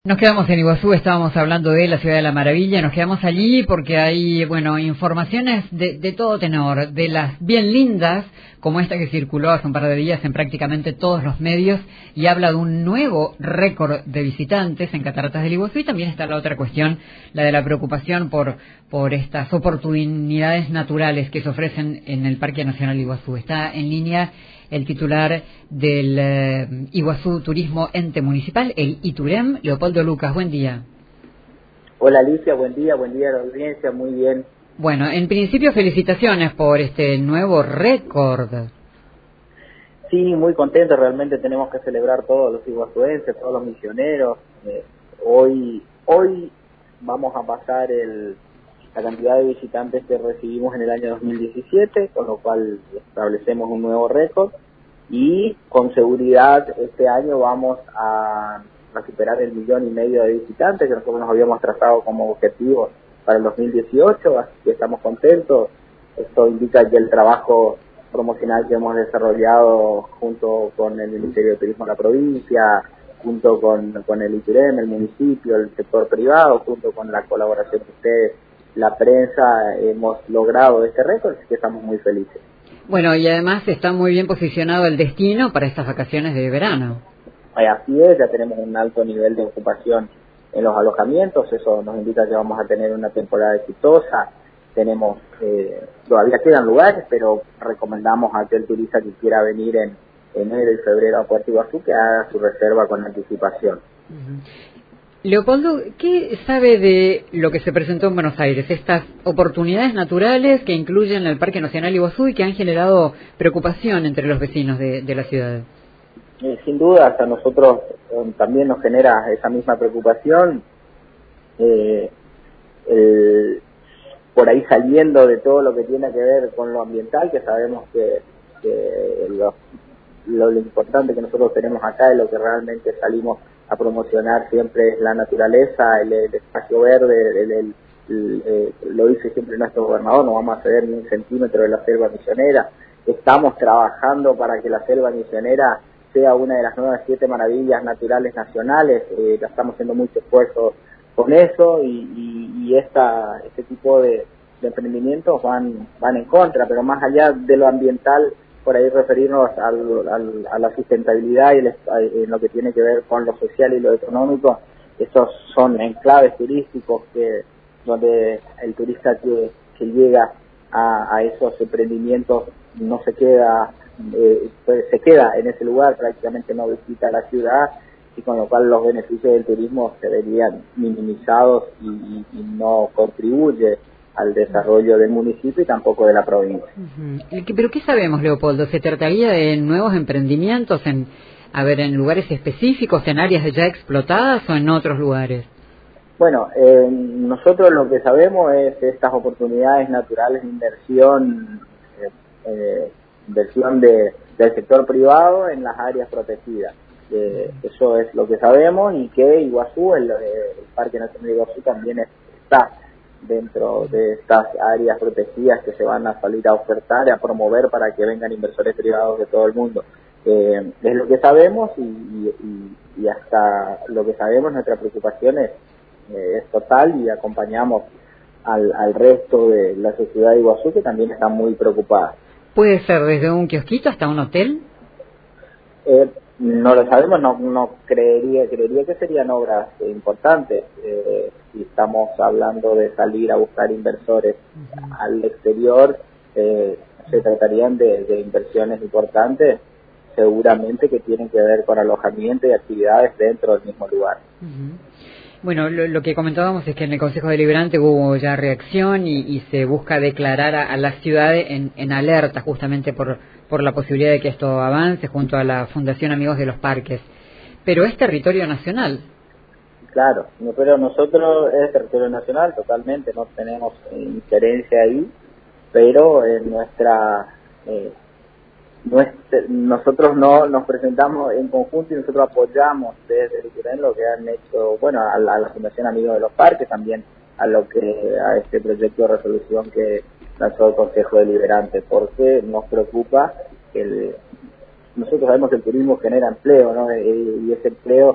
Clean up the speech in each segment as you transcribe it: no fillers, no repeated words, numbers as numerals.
Nos quedamos en Iguazú, estábamos hablando de la Ciudad de la Maravilla, nos quedamos allí porque hay, informaciones de todo tenor, de las bien lindas, como esta que circuló hace un par de días en prácticamente todos los medios y habla de un nuevo récord de visitantes en Cataratas del Iguazú, y también está la otra cuestión, la de la preocupación por estas oportunidades naturales que se ofrecen en el Parque Nacional Iguazú. Está en línea el titular del Iguazú Turismo Ente Municipal, el ITUREM, Leopoldo Lucas. Buen día. Hola Alicia, buen día a la audiencia, muy bien. Bueno, en principio felicitaciones por este nuevo récord. Sí, muy contento, realmente tenemos que celebrar todos los iguazuenses, todos los misioneros. Hoy vamos a pasar la cantidad de visitantes que recibimos en el año 2017, con lo cual establecemos un nuevo récord y con seguridad este año vamos a superar 1,5 millones de visitantes que nosotros nos habíamos trazado como objetivo para el 2018, así que estamos contentos. Esto indica que el trabajo promocional que hemos desarrollado junto con el Ministerio de Turismo de la provincia, junto con el ITUREM, el municipio, el sector privado, junto con la colaboración de ustedes, la prensa, hemos logrado este récord, así que estamos muy felices. Bueno, y además está muy bien posicionado el destino para estas vacaciones de verano. Así es, ya tenemos un alto nivel de ocupación en los alojamientos, eso nos indica que vamos a tener una temporada exitosa. Tenemos, todavía quedan lugares, pero recomendamos a aquel turista que quiera venir en enero y febrero a Puerto Iguazú que haga su reserva con anticipación. Leopoldo, ¿qué sabe de lo que se presentó en Buenos Aires? Estas oportunidades naturales que incluyen el Parque Nacional Iguazú y que han generado preocupación entre los vecinos de la ciudad. Sin duda, a nosotros también nos genera esa misma preocupación. Por ahí saliendo de todo lo que tiene que ver con lo ambiental, que sabemos que lo importante que nosotros tenemos acá y lo que realmente salimos a promocionar siempre es la naturaleza, el espacio verde, lo dice siempre nuestro gobernador, no vamos a ceder ni un centímetro de la selva misionera. Estamos trabajando para que la selva misionera sea una de las nuevas 7 maravillas naturales nacionales, estamos haciendo mucho esfuerzo con eso y este tipo de emprendimientos van en contra, pero más allá de lo ambiental, por ahí referirnos a la sustentabilidad y en lo que tiene que ver con lo social y lo económico. Estos son enclaves turísticos donde el turista que llega a esos emprendimientos no se queda, se queda en ese lugar, prácticamente no visita la ciudad, y con lo cual los beneficios del turismo se verían minimizados y no contribuye al desarrollo del municipio y tampoco de la provincia. ¿Pero qué sabemos, Leopoldo? ¿Se trataría de nuevos emprendimientos en lugares específicos, en áreas ya explotadas o en otros lugares? Bueno, nosotros lo que sabemos es estas oportunidades naturales de inversión del sector privado en las áreas protegidas. Eso es lo que sabemos, y que Iguazú, el Parque Nacional de Iguazú también está dentro de estas áreas protegidas que se van a salir a ofertar y a promover para que vengan inversores privados de todo el mundo. Es lo que sabemos y hasta lo que sabemos nuestra preocupación es total, y acompañamos al resto de la sociedad de Iguazú, que también está muy preocupada. ¿Puede ser desde un kiosquito hasta un hotel? No lo sabemos, no creería que serían obras importantes. Si estamos hablando de salir a buscar inversores al exterior, se tratarían de inversiones importantes, seguramente que tienen que ver con alojamiento y actividades dentro del mismo lugar. Bueno, lo que comentábamos es que en el Consejo Deliberante hubo ya reacción y se busca declarar a la ciudad en alerta justamente por la posibilidad de que esto avance junto a la Fundación Amigos de los Parques. Pero es territorio nacional. Claro, pero nosotros es territorio nacional totalmente, no tenemos injerencia ahí, pero nosotros no nos presentamos en conjunto y nosotros apoyamos desde el ITUREM lo que han hecho, a la Fundación Amigos de los Parques, también a este proyecto de resolución que lanzó el Consejo Deliberante, porque nos preocupa que nosotros sabemos que el turismo genera empleo, ¿no? Y ese empleo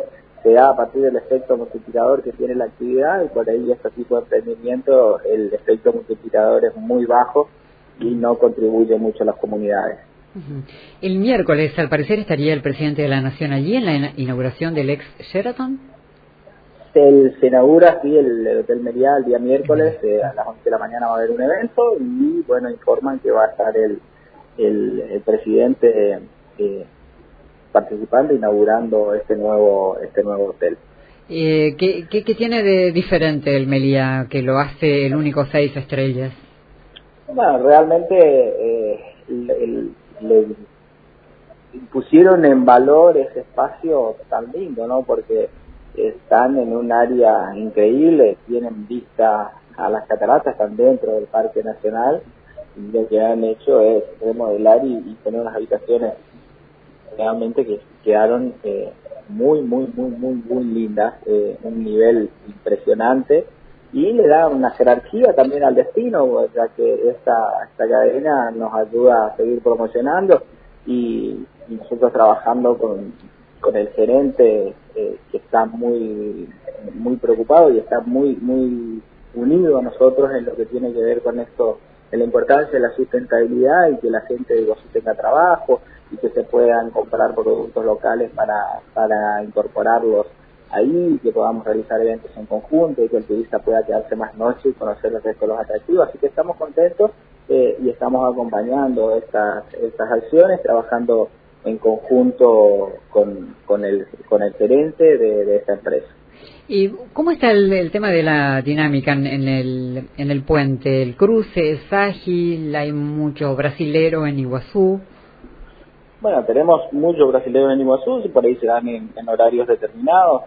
se da a partir del efecto multiplicador que tiene la actividad, y por ahí este tipo de emprendimiento el efecto multiplicador es muy bajo y no contribuye mucho a las comunidades. El miércoles, al parecer, estaría el presidente de la Nación allí en la inauguración del ex Sheraton. Se inaugura, sí, el Hotel Meliá el día miércoles, a las 11 de la mañana va a haber un evento, y bueno, informan que va a estar el presidente participando, inaugurando este nuevo hotel. ¿Qué tiene de diferente el Meliá, que lo hace el único 6 estrellas? Bueno, realmente le pusieron en valor ese espacio tan lindo, ¿no? Porque están en un área increíble, tienen vista a las cataratas, están dentro del Parque Nacional, y lo que han hecho es remodelar y poner unas habitaciones realmente que quedaron muy lindas, un nivel impresionante, y le da una jerarquía también al destino, ya que esta cadena nos ayuda a seguir promocionando, y nosotros trabajando con el gerente que está muy preocupado y está muy unido a nosotros en lo que tiene que ver con esto, en la importancia de la sustentabilidad y que la gente de Iguazú tenga trabajo y que se puedan comprar productos locales para incorporarlos ahí, que podamos realizar eventos en conjunto y que el turista pueda quedarse más noche y conocer el resto de los atractivos. Así que estamos contentos y estamos acompañando estas acciones, trabajando en conjunto con el gerente de esta empresa. ¿Y cómo está el tema de la dinámica en el puente? ¿El cruce es ágil? ¿Hay mucho brasilero en Iguazú? Bueno, tenemos muchos brasileños en Iguazú, y por ahí se dan en horarios determinados,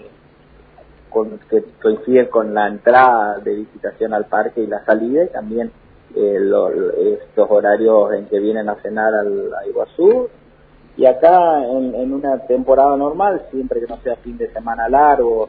que coinciden con la entrada de visitación al parque y la salida, y también estos horarios en que vienen a cenar a Iguazú. Y acá en una temporada normal, siempre que no sea fin de semana largo,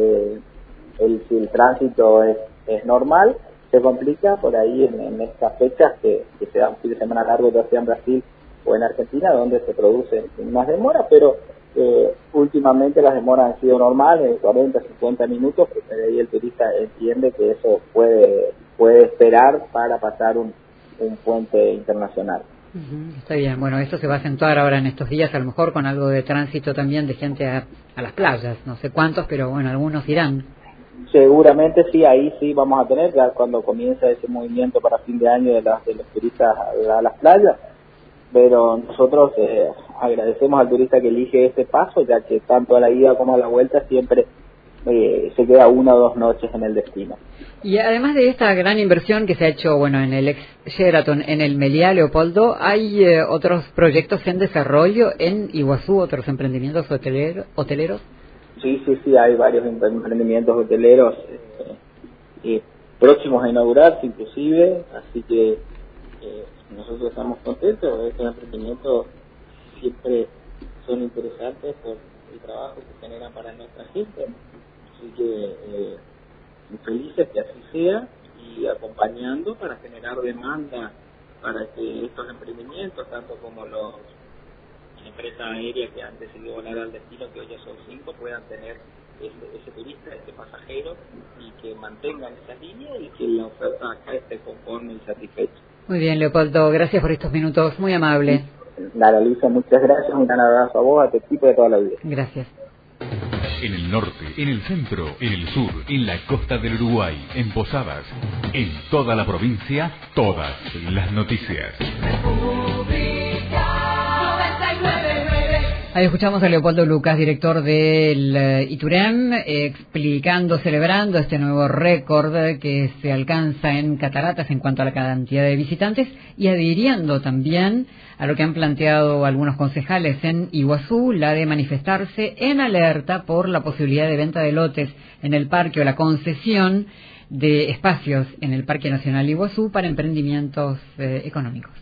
si el tránsito es normal, se complica por ahí en estas fechas que se da un fin de semana largo, ya sea en Brasil o en Argentina, donde se producen más demoras, pero últimamente las demoras han sido normales, de 40, 50 minutos, porque de ahí el turista entiende que eso puede esperar para pasar un puente internacional. Está bien, bueno, esto se va a acentuar ahora en estos días, a lo mejor con algo de tránsito también de gente a las playas, no sé cuántos, pero bueno, algunos irán. Seguramente sí, ahí sí vamos a tener, ya cuando comienza ese movimiento para fin de año de los turistas a las playas, pero nosotros agradecemos al turista que elige este paso, ya que tanto a la ida como a la vuelta siempre se queda 1 o 2 noches en el destino. Y además de esta gran inversión que se ha hecho, bueno, en el ex Sheraton, en el Meliá, Leopoldo, ¿hay otros proyectos en desarrollo en Iguazú, otros emprendimientos hoteleros? Sí, hay varios emprendimientos hoteleros próximos a inaugurarse inclusive, así que nosotros estamos contentos. Estos emprendimientos siempre son interesantes por el trabajo que generan para nuestra gente, así que felices que así sea, y acompañando para generar demanda para que estos emprendimientos, tanto como la empresa aérea que han decidido volar al destino, que hoy ya son 5, puedan tener ese turista, ese pasajero, y que mantengan esa línea y que la oferta acá esté conforme y satisfecha. Muy bien, Leopoldo, gracias por estos minutos, muy amable. Nada, Luisa, muchas gracias, un gran abrazo a vos, a tu equipo y a toda la vida. Gracias. En el norte, en el centro, en el sur, en la costa del Uruguay, en Posadas, en toda la provincia, todas las noticias. Ahí escuchamos a Leopoldo Lucas, director del Iturem, explicando, celebrando este nuevo récord que se alcanza en cataratas en cuanto a la cantidad de visitantes, y adhiriendo también a lo que han planteado algunos concejales en Iguazú, la de manifestarse en alerta por la posibilidad de venta de lotes en el parque o la concesión de espacios en el Parque Nacional Iguazú para emprendimientos económicos.